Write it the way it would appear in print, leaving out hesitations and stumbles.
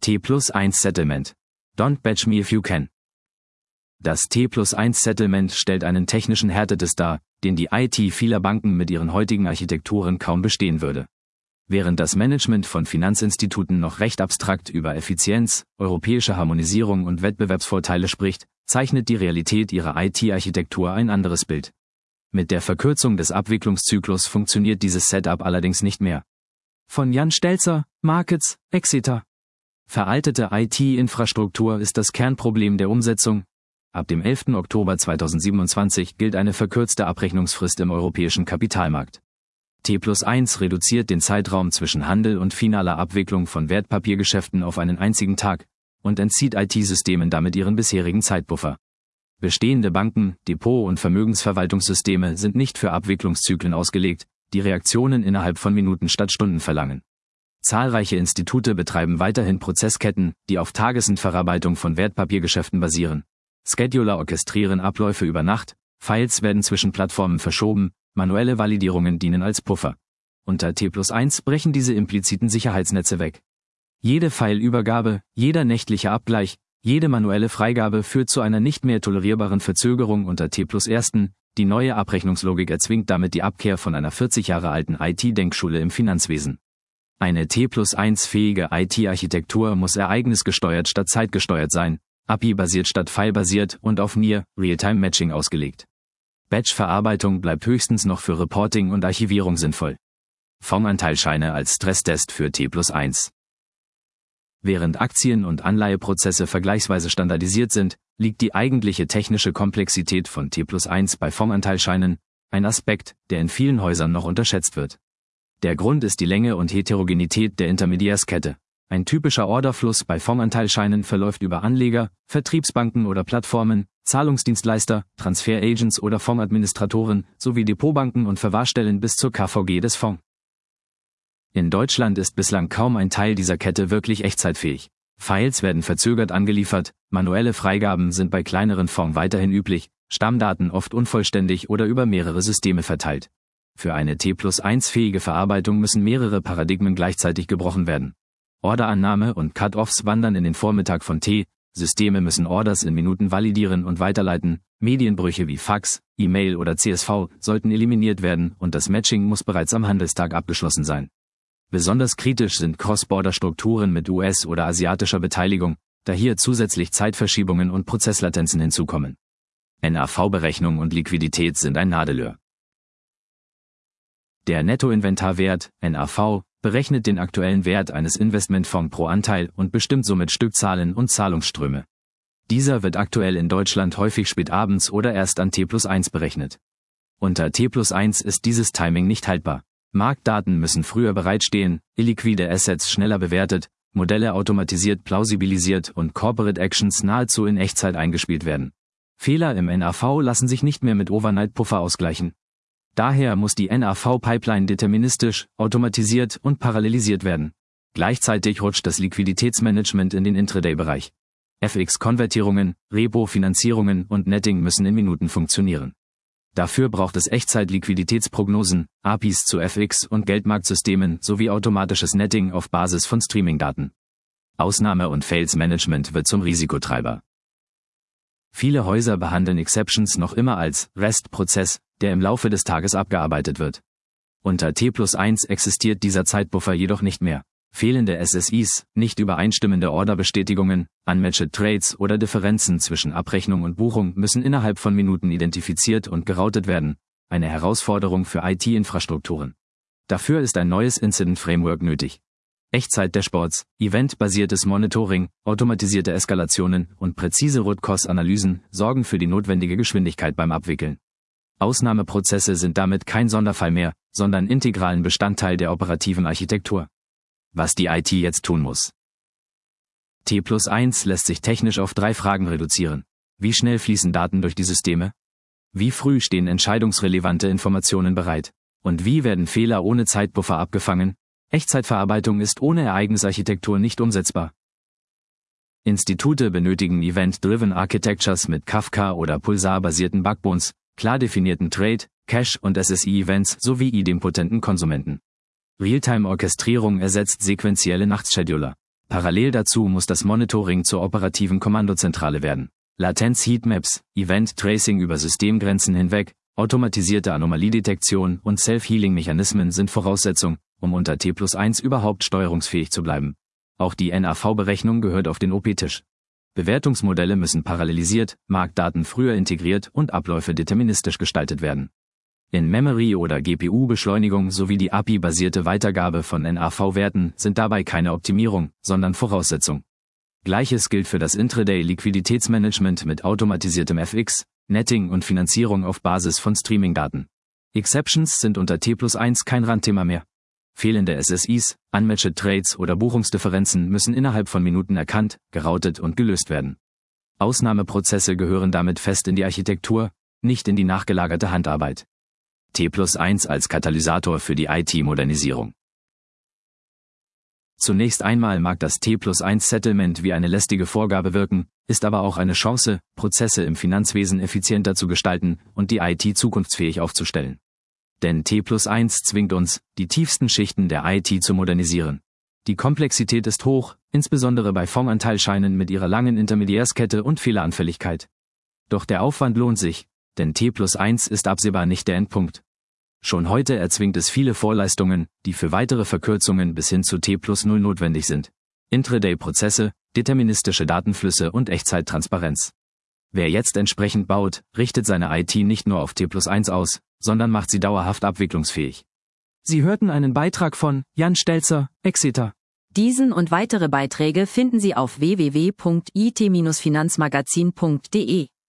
T+1 Settlement. Don't batch me if you can. Das T+1 Settlement stellt einen technischen Härtetest dar, den die IT vieler Banken mit ihren heutigen Architekturen kaum bestehen würde. Während das Management von Finanzinstituten noch recht abstrakt über Effizienz, europäische Harmonisierung und Wettbewerbsvorteile spricht, zeichnet die Realität ihrer IT-Architektur ein anderes Bild. Mit der Verkürzung des Abwicklungszyklus funktioniert dieses Setup allerdings nicht mehr. Von Jan Stelzer, Markets, Exeter. Veraltete IT-Infrastruktur ist das Kernproblem der Umsetzung. Ab dem 11. Oktober 2027 gilt eine verkürzte Abrechnungsfrist im europäischen Kapitalmarkt. T+1 reduziert den Zeitraum zwischen Handel und finaler Abwicklung von Wertpapiergeschäften auf einen einzigen Tag und entzieht IT-Systemen damit ihren bisherigen Zeitbuffer. Bestehende Banken, Depot- und Vermögensverwaltungssysteme sind nicht für Abwicklungszyklen ausgelegt, die Reaktionen innerhalb von Minuten statt Stunden verlangen. Zahlreiche Institute betreiben weiterhin Prozessketten, die auf Tagesendverarbeitung von Wertpapiergeschäften basieren. Scheduler orchestrieren Abläufe über Nacht, Files werden zwischen Plattformen verschoben, manuelle Validierungen dienen als Puffer. Unter T+1 brechen diese impliziten Sicherheitsnetze weg. Jede Fileübergabe, jeder nächtliche Abgleich, jede manuelle Freigabe führt zu einer nicht mehr tolerierbaren Verzögerung unter T+1. Die neue Abrechnungslogik erzwingt damit die Abkehr von einer 40 Jahre alten IT-Denkschule im Finanzwesen. Eine T+1-fähige IT-Architektur muss ereignisgesteuert statt zeitgesteuert sein, API-basiert statt File-basiert und auf Near-Real-Time-Matching ausgelegt. Batch-Verarbeitung bleibt höchstens noch für Reporting und Archivierung sinnvoll. Fondsanteilscheine als Stresstest für T+1. Während Aktien- und Anleiheprozesse vergleichsweise standardisiert sind, liegt die eigentliche technische Komplexität von T+1 bei Fondsanteilscheinen, ein Aspekt, der in vielen Häusern noch unterschätzt wird. Der Grund ist die Länge und Heterogenität der Intermediärskette. Ein typischer Orderfluss bei Fondsanteilscheinen verläuft über Anleger, Vertriebsbanken oder Plattformen, Zahlungsdienstleister, Transferagents oder Fondsadministratoren sowie Depotbanken und Verwahrstellen bis zur KVG des Fonds. In Deutschland ist bislang kaum ein Teil dieser Kette wirklich echtzeitfähig. Files werden verzögert angeliefert, manuelle Freigaben sind bei kleineren Fonds weiterhin üblich, Stammdaten oft unvollständig oder über mehrere Systeme verteilt. Für eine T+1-fähige Verarbeitung müssen mehrere Paradigmen gleichzeitig gebrochen werden. Orderannahme und Cut-offs wandern in den Vormittag von T, Systeme müssen Orders in Minuten validieren und weiterleiten, Medienbrüche wie Fax, E-Mail oder CSV sollten eliminiert werden und das Matching muss bereits am Handelstag abgeschlossen sein. Besonders kritisch sind Cross-Border-Strukturen mit US- oder asiatischer Beteiligung, da hier zusätzlich Zeitverschiebungen und Prozesslatenzen hinzukommen. NAV-Berechnung und Liquidität sind ein Nadelöhr. Der Nettoinventarwert, NAV, berechnet den aktuellen Wert eines Investmentfonds pro Anteil und bestimmt somit Stückzahlen und Zahlungsströme. Dieser wird aktuell in Deutschland häufig spät abends oder erst an T+1 berechnet. Unter T+1 ist dieses Timing nicht haltbar. Marktdaten müssen früher bereitstehen, illiquide Assets schneller bewertet, Modelle automatisiert plausibilisiert und Corporate Actions nahezu in Echtzeit eingespielt werden. Fehler im NAV lassen sich nicht mehr mit Overnight-Puffer ausgleichen. Daher muss die NAV-Pipeline deterministisch, automatisiert und parallelisiert werden. Gleichzeitig rutscht das Liquiditätsmanagement in den Intraday-Bereich. FX-Konvertierungen, Repo-Finanzierungen und Netting müssen in Minuten funktionieren. Dafür braucht es Echtzeit-Liquiditätsprognosen, APIs zu FX- und Geldmarktsystemen sowie automatisches Netting auf Basis von Streaming-Daten. Ausnahme- und Fails-Management wird zum Risikotreiber. Viele Häuser behandeln Exceptions noch immer als REST-Prozess, der im Laufe des Tages abgearbeitet wird. Unter T+1 existiert dieser Zeitbuffer jedoch nicht mehr. Fehlende SSIs, nicht übereinstimmende Orderbestätigungen, unmatched Trades oder Differenzen zwischen Abrechnung und Buchung müssen innerhalb von Minuten identifiziert und geroutet werden, eine Herausforderung für IT-Infrastrukturen. Dafür ist ein neues Incident-Framework nötig. Echtzeit-Dashboards, eventbasiertes Monitoring, automatisierte Eskalationen und präzise Root-Cause-Analysen sorgen für die notwendige Geschwindigkeit beim Abwickeln. Ausnahmeprozesse sind damit kein Sonderfall mehr, sondern integralen Bestandteil der operativen Architektur. Was die IT jetzt tun muss. T+1 lässt sich technisch auf 3 Fragen reduzieren. Wie schnell fließen Daten durch die Systeme? Wie früh stehen entscheidungsrelevante Informationen bereit? Und wie werden Fehler ohne Zeitbuffer abgefangen? Echtzeitverarbeitung ist ohne Ereignisarchitektur nicht umsetzbar. Institute benötigen Event-Driven Architectures mit Kafka- oder Pulsar-basierten Backbones, klar definierten Trade-, Cache- und SSI-Events sowie idempotenten Konsumenten. Realtime-Orchestrierung ersetzt sequentielle Nachtscheduler. Parallel dazu muss das Monitoring zur operativen Kommandozentrale werden. Latenz-Heatmaps, Event-Tracing über Systemgrenzen hinweg, automatisierte Anomaliedetektion und Self-Healing-Mechanismen sind Voraussetzung, um unter T+1 überhaupt steuerungsfähig zu bleiben. Auch die NAV-Berechnung gehört auf den OP-Tisch. Bewertungsmodelle müssen parallelisiert, Marktdaten früher integriert und Abläufe deterministisch gestaltet werden. In Memory- oder GPU-Beschleunigung sowie die API-basierte Weitergabe von NAV-Werten sind dabei keine Optimierung, sondern Voraussetzung. Gleiches gilt für das Intraday-Liquiditätsmanagement mit automatisiertem FX, Netting und Finanzierung auf Basis von Streaming-Daten. Exceptions sind unter T+1 kein Randthema mehr. Fehlende SSIs, unmatched Trades oder Buchungsdifferenzen müssen innerhalb von Minuten erkannt, geroutet und gelöst werden. Ausnahmeprozesse gehören damit fest in die Architektur, nicht in die nachgelagerte Handarbeit. T+1 als Katalysator für die IT-Modernisierung. Zunächst einmal mag das T+1-Settlement wie eine lästige Vorgabe wirken, ist aber auch eine Chance, Prozesse im Finanzwesen effizienter zu gestalten und die IT zukunftsfähig aufzustellen. Denn T+1 zwingt uns, die tiefsten Schichten der IT zu modernisieren. Die Komplexität ist hoch, insbesondere bei Fondsanteilscheinen mit ihrer langen Intermediärskette und Fehleranfälligkeit. Doch der Aufwand lohnt sich, denn T+1 ist absehbar nicht der Endpunkt. Schon heute erzwingt es viele Vorleistungen, die für weitere Verkürzungen bis hin zu T+0 notwendig sind. Intraday-Prozesse, deterministische Datenflüsse und Echtzeittransparenz. Wer jetzt entsprechend baut, richtet seine IT nicht nur auf T+1 aus, sondern macht sie dauerhaft abwicklungsfähig. Sie hörten einen Beitrag von Jan Stelzer, Exeter. Diesen und weitere Beiträge finden Sie auf www.it-finanzmagazin.de.